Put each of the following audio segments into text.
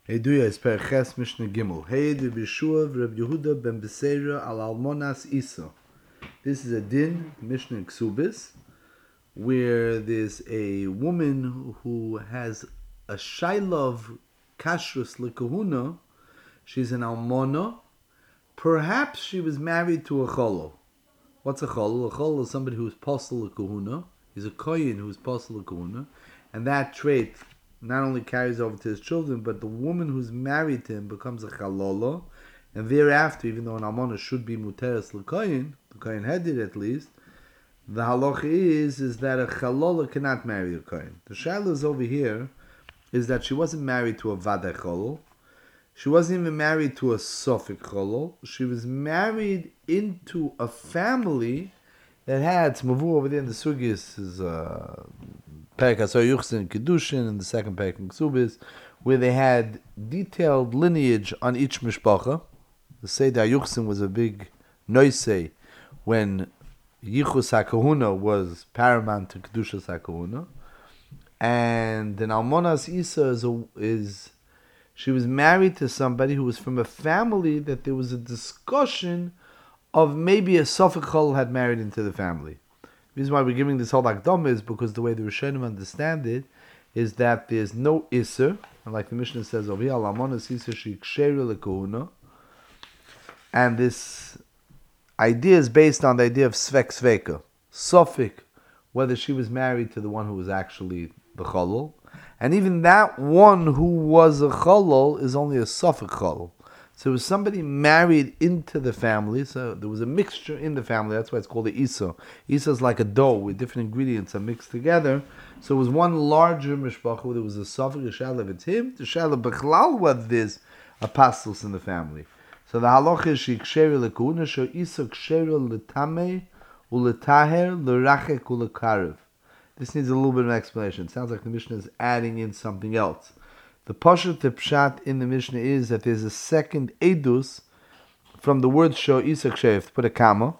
Heiduya is Perches Mishnah Gimel. Hey de Bishua Reb Yehuda ben Beseira al Almonas Isa. This is a din, Mishnah Ksubis, where there's a woman who has a shailov kashrus lekahuna. She's an almona. Perhaps she was married to a cholol. What's a cholol? A cholol is somebody who's posel lekahuna. He's a kohen who's posel lekahuna, and that trait not only carries over to his children, but the woman who's married to him becomes a chalola, and thereafter, even though an almona should be muteres lekoyin, the kohen headed at least, the halacha is that a chalola cannot marry a kohen. The shaila is over here is that she wasn't married to a vadai cholol. She wasn't even married to a sofik cholol. She was married into a family that had Mavu over there in the Sugis is Perek Asor Yuchsin Kedushin and the second Perek in Ksubis, where they had detailed lineage on each mishpacha. The Seder Yuchsin was a big noisei when Yichus HaKahuna was paramount to Kedushas HaKahuna. And then Almonas Isa is she was married to somebody who was from a family that there was a discussion of maybe a Sofik Chol had married into the family. The reason why we're giving this whole Akdama is because the way the Rishonim understand it is that there's no Isser, and like the Mishnah says over here, Alamonas Isser Shiksheri Lekahuna, and this idea is based on the idea of Svek Sveka, Sofik, whether she was married to the one who was actually the Cholol, and even that one who was a Cholol is only a Sofik Cholol. So it was somebody married into the family, so there was a mixture in the family, that's why it's called the Isa. Isa is like a dough where different ingredients are mixed together. So it was one larger mishpacha where there was a Safik, a Shalav, it's him, the Shalav Bechlal, whether there's apostles in the family. So the halacha is Shiksheri Lekuna, Sho Isa Ksheri Letame, Uletaher, Lerachek, Ulekarev. This needs a little bit of an explanation. It sounds like the Mishnah is adding in something else. The Pashat Pshat in the Mishnah is that there's a second edus from the word Sho Isa Kshev, put a comma.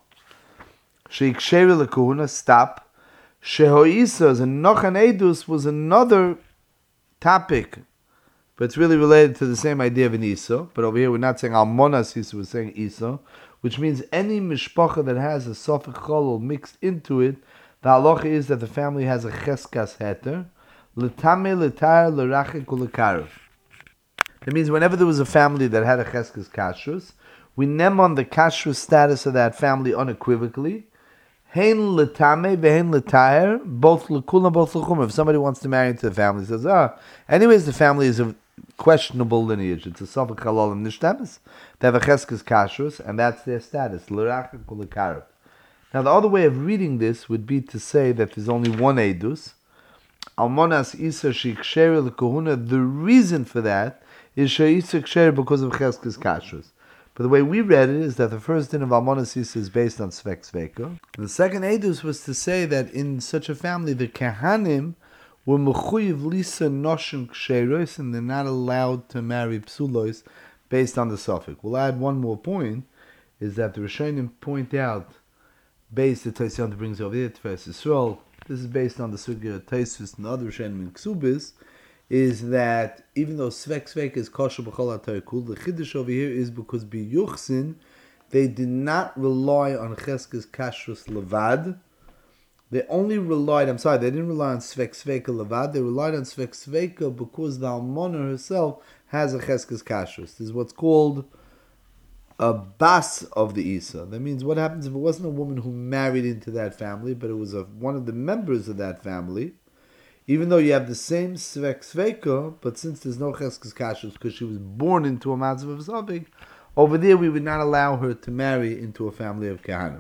Sheiksheri Lekuna, stop. Sheho Isa, and Nochan edus was another topic, but it's really related to the same idea of an Isa. But over here we're not saying Almonas Isa, we're saying Isa, which means any mishpacha that has a Sofik Cholol mixed into it, the halacha is that the family has a Cheskas Heter, L'tame, l'tar, l'rachek, u'l'karev. That means whenever there was a family that had a cheskes kashrus, we name on the kashrus status of that family unequivocally. Hein l'tame, ve'hen l'tar, both l'kula, both l'chum. If somebody wants to marry into the family, says, anyways, the family is of questionable lineage. It's a sofek halal and nishtamis. They have a cheskes kashrus, and that's their status, l'rachek, u'l'karev. Now, the other way of reading this would be to say that there's only one edus, Almonas Isa Shiksheri Lekahuna. The reason for that is Sheisa Ksheri because of Cheskes Kashrus. But the way we read it is that the first din of Almonas Isa is based on Svek Sveka. The second edus was to say that in such a family, the Kehanim were Mechuyev Lisa Noshim Ksheros, and they're not allowed to marry Psulos based on the suffix. We'll add one more point, is that the Rishonim point out, based the Taisyan brings over here, Tfes Yisrael, this is based on the Sugya Taisus and other Rishonim in Ksubis, is that even though Svek Svek is kosher b'chol ha'toykul, the Chiddush over here is because b'Yuchsin, they did not rely on Cheskes Kashrus Levad. They only relied, they didn't rely on Svek Sveka Levad, they relied on Svek Sveka because the Almona herself has a Cheskes Kashrus. This is what's called a bas of the Isa. That means what happens if it wasn't a woman who married into that family, but it was one of the members of that family, even though you have the same Svek Sveka, but since there's no Cheskes Kashrus because she was born into a Matzav of Zavik, over there we would not allow her to marry into a family of Kehanim.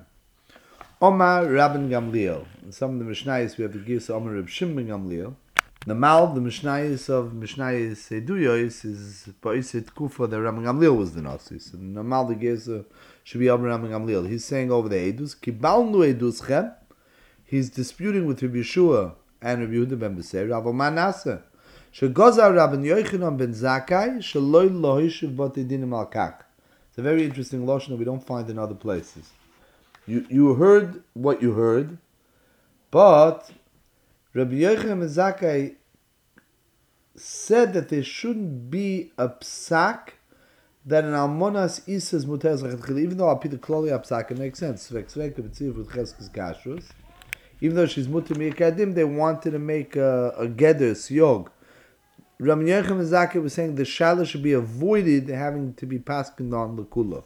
Omar Rabban Gamliel. In some of the Mishnayos we have the Gisa Omar Reb Shimon Gamliel. The Mal, the Mishnayos of Mishnayos Eduyos is Ba'isit Kufa that Rabban Gamliel was the Nasi. So the Mal the Gisa should be Omar Rabban Gamliel. He's saying over the Edus, Kibalnu Eduschem. He's disputing with Rabbi Yeshua and Rabbi Yehuda ben Beseir. Rav Manasa. Shegozar Rabban Yochanan ben Zakkai Shaloi Lohishiv Batidinim al Kak. It's a very interesting lotion that we don't find in other places. You heard what you heard, but Rabbi Yochanan ben Zakkai said that there shouldn't be a psak that an almonas isa is muteres lechatchila, even though Alpi the kloli psak, it makes sense. Even though she's muter miyakadim, they wanted to make a geder siyog. Rabbi Yochanan ben Zakkai was saying the shaila should be avoided having to be paskin on lekula.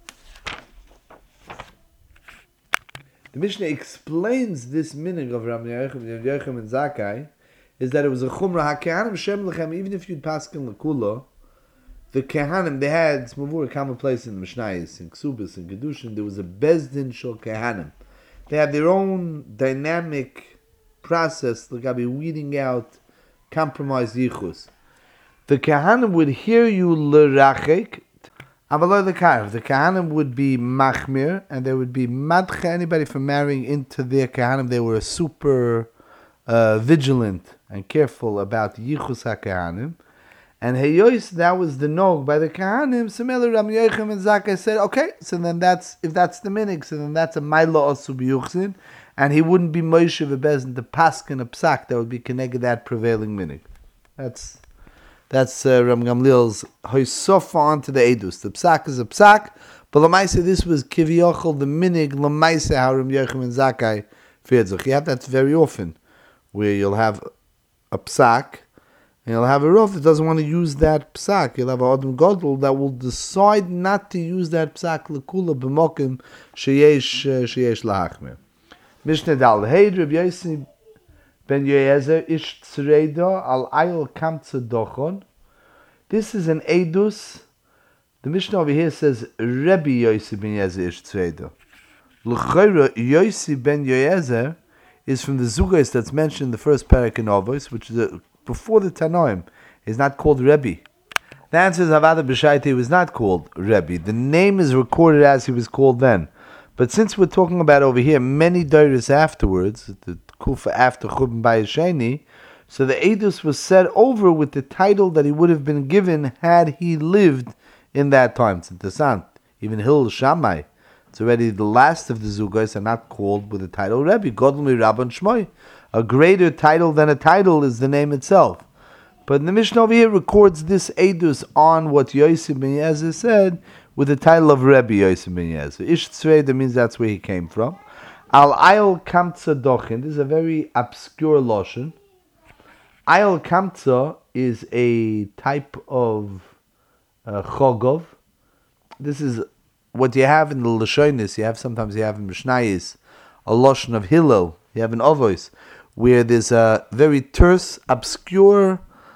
The Mishnah explains this meaning of Rabbi Yochanan ben Zakkai is that it was a chumrah hakehanim shem lechem. Even if you'd paskin lekula, the kehanim they had smavur a common place in the Mishnayos, in Ksubis, in Kedushin. There was a bezdin shel kehanim. They have their own dynamic process. They're gonna be weeding out compromised yichus. The kahanim would hear you l'rachek, avaloi the kahanim. The kahanim would be machmir, and they would be madcha anybody from marrying into their kahanim. They were super vigilant and careful about yichus ha-kahanim. And heyois, that was the nog by the kahanim. Similar, Rabbi Yochanan ben Zakkai said, okay, so then if that's the minig, so then that's a maila osu b'yuchzin, and he wouldn't be Moshe v'bezin to paskin a psak that would be connected that prevailing minig. That's Ram Gamliel's hoisofa onto the edus. The psak is a psak, but lamaisa this was kiviyachol the minig lamaisa how Ram Yochanan ben Zakkai feared. You have that very often, where you'll have a psak, and you'll have a rov that doesn't want to use that psak. You'll have a adam gadol that will decide not to use that psak lekula b'mokim sheyesh lahachmir. Mishnah Dal Heid Rabbi Yossi ben Yoezer ish tzreido al ayol kamtza dochon. This is an edus. The Mishnah over here says Rabbi Yossi ben Yoezer ish tzreido. L'chayra Yossi ben Yoezer is from the Zugais that's mentioned in the first parak in Avos, which is before the Tanoim. Is not called Rebbe. The answer is Havada B'Shaita was not called Rebbe. The name is recorded as he was called then. But since we're talking about over here many dairies afterwards, the Kufa after Chubin Bayesheni, so the Edus was said over with the title that he would have been given had he lived in that time. It's interessant. Even Hillel Shammai, it's already the last of the Zugais are not called with the title Rebbe. Godel Rabban Shmoi. A greater title than a title is the name itself. But the Mishnah over here records this Edus on what Yossi ben Yoezer said with the title of Rebbe Yossi ben Yoezer. Ish Tzreida means that's where he came from. Al Ayol Kamtza Dochin. This is a very obscure lashon. Ayol Kamtza is a type of chogov. This is what you have in the lashonis. Sometimes you have in Mishnayos a lashon of Hillel. You have an Avos where there's a very terse, obscure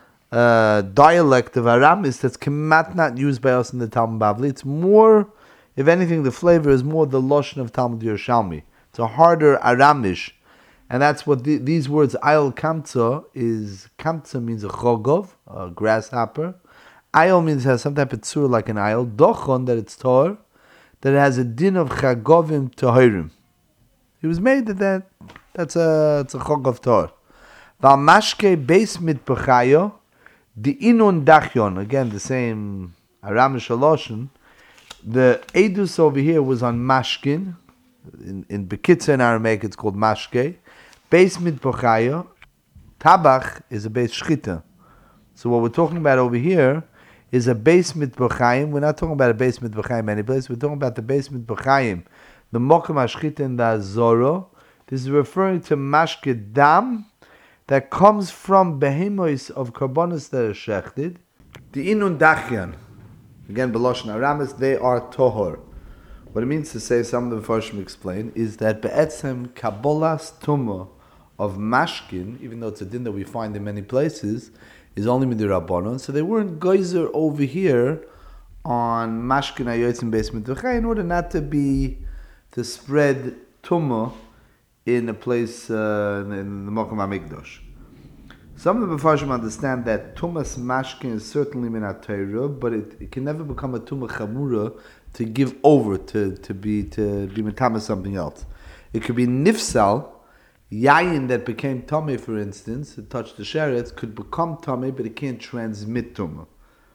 dialect of Aramis that's kemat not used by us in the Talmud Bavli. It's more, if anything, the flavor is more the lashon of Talmud Yerushalmi. It's a harder Aramish, and that's what these words Ayol Kamtza is. Kamtza means a chogov, a grasshopper. Ayol means it has some type of tzur like an ayol. Dochon, that it's tor, that it has a din of chagovim tohirim. It was made that's a chogov tor. Val mashke beis mitbechayo. The inun dachyon, again the same Aramish Lashon. The edus over here was on mashkin. In Bekitza in Aramaic it's called mashke. Beis mitbechayo. Tabach is a beis shchita. So what we're talking about over here is a beis mitbechayim. We're not talking about a beis mitbechayim any place. We're talking about the beis mitbechayim, the mokum hashchita in the Azoro. This is referring to mashke dam that comes from behemoths of karbonos that are shechted. The inun dachyan, again beloshen aramis, they are tohor. What it means to say, some of the Farshim explain, is that be'etzem kabbalas tumah of mashkin, even though it's a din that we find in many places, is only midirabbanon. So they weren't geyser over here on mashkin ayotzim basement in order not to spread tumah in a place in the Mokum HaMikdash. Some of the Mefarshim understand that tumas mashkin is certainly minat Torah, but it can never become a tumah chamura to give over to be metama something else. It could be nifsal, yayin that became tummy, for instance, it touched the sheretz, could become tummy, but it can't transmit tumah.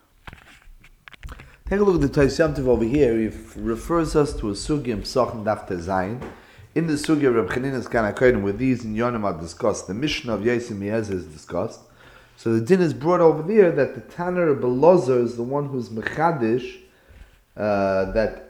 Take a look at the Tais Yom Tov over here. It refers us to a sugya in Pesachim Daf Tezayin. In the sugya of Reb Chanina's Kana Kodim, where these in Yonim are discussed, the Mishnah of Yossi ben Yoezer is discussed. So the din is brought over there that the Tanner Belozar is the one who's mechadish, that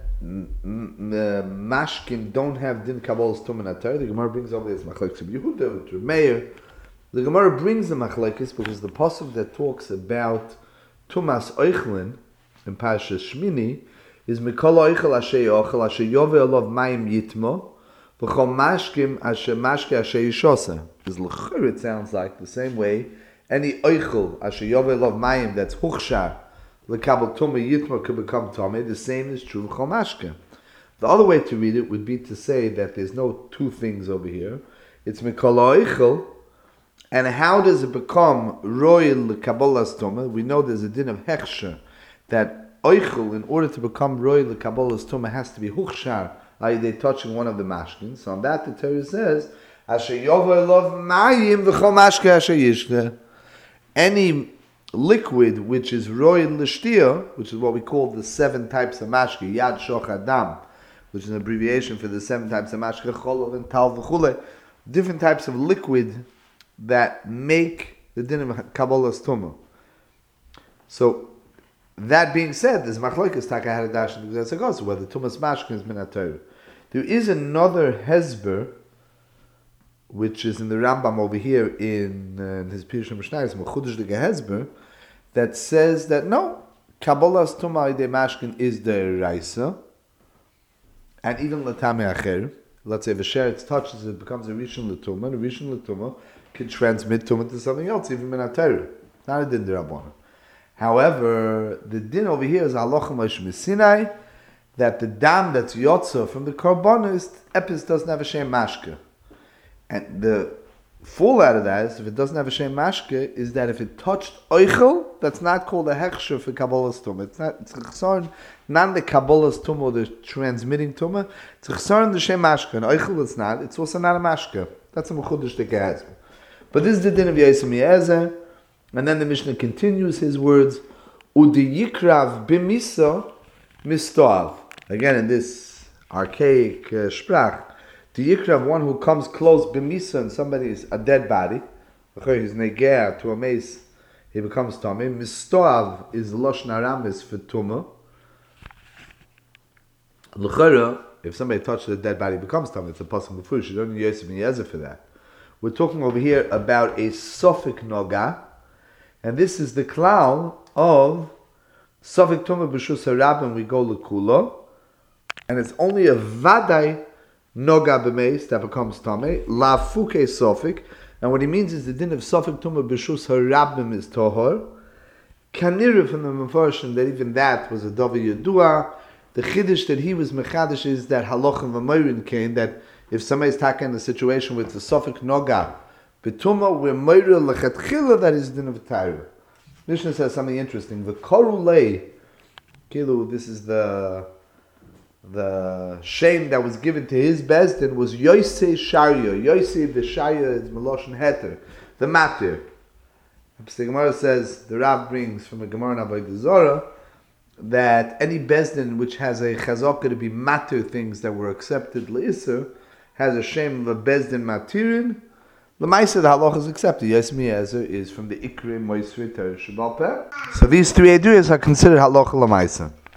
mashkim don't have din kabbalas tumah natar. The Gemara brings over this machlekes Yehuda to Meir. The Gemara brings the machlekes because the pasuk that talks about tumas oichlin in Parashas Shmini is mikol oichel asher yochel asher yovel olav mayim yitmo v'chol mashkim asher mashke asher yishosa. It sounds like the same way any oichel asher yovel olav mayim that's huchshar l'kabel tumah yitmo could become tumah. The same is true v'chol mashke. The other way to read it would be to say that there's no two things over here. It's mikol oichel. And how does it become royal l'kabolas tumah? We know there's a din of hechsher that oichel, in order to become royal l'kabolas tumah, has to be huchshar, i.e. they're touching one of the mashkins. So on that the Torah says, asher yovo lov mayim v'chol mashke asher yishke. Any liquid which is royal l'shtia, which is what we call the 7 types of mashke, yad shoch adam, which is an abbreviation for the 7 types of mashke, cholov and tal v'chule, different types of liquid that make the din of kabbalas tumah. So, that being said, this machlokes taka had a dash because that's also whether tumas mashkin is min Torah. There is another hezber, which is in the Rambam over here in his Pirush Mishnayos, Mechudesh the Hezber, that says that no, kabbalas tumah de mashkin is the raisa, and even l'tamei acher. Let's say if a sheretz touches it, becomes a rishon l'tumah, and a rishon l'tumah can transmit tumah to something else, even min Torah. Not a din d'Rabbanan. However, the din over here is halacha Moshe Sinai, that the dam that's yotza from the karbonis, epis doesn't have a shem mashke. And the fallout of that is, if it doesn't have a shem mashke, is that if it touched oichel, that's not called a hechsher for kabbalas tumah. It's a chesron, not the kabbalas tumah or the transmitting tumah. It's a chesron the shem mashke. And oichel it's not. It's also not a mashke. That's a mechudesh the gehazim. But this is the din of Yosem Yezer. And then the Mishnah continues his words, Udi yikrav b'misa mistoav. Again, in this archaic sprach, the yikrav, one who comes close b'misa, and somebody is a dead body, he's neger to a mace, he becomes tummy. Mistoav is lashon aramis for tumah. L'chara, if somebody touches a dead body, it becomes tummy. It's a possible food. You don't need Yosef and Yezer for that. We're talking over here about a Sofik Noga, and this is the klal of Sofik Tumah B'Shus HaRabim, we go L'Kula, and it's only a Vadai Noga B'Meis that becomes Tameh, La Fuke Sofik, and what he means is the din of Sofik Tumah B'Shus HaRabim is Tohor. Kanira from the Mefarshim that even that was a Davi Yedua. The Chiddush that he was Mechadish is that Haloch and V'Moirin came, that if somebody is taken in a situation with the Sofik Noga, B'Tumah, we're Moira L'Chatchila, that is din of Torah. Mishnah says something interesting. The Korulei, Kilu, this is the shame that was given to his Bezdin, was Yosei Sharia. Yosei the Sharia is Meloshin Heter, the Matir. The Gemara says, the Rav brings from the Gemara in Avodah Zarah, that any Bezdin which has a Chazaka to be Matir things that were accepted L'Isser, has a shame of a Bezdin Matirin. The Maisa, the Halach is accepted. Yosem Yezer is from the Ikrim Moisri Torah Shabbat Peh. So these 3 Eduyas are considered Halach L'Maisa.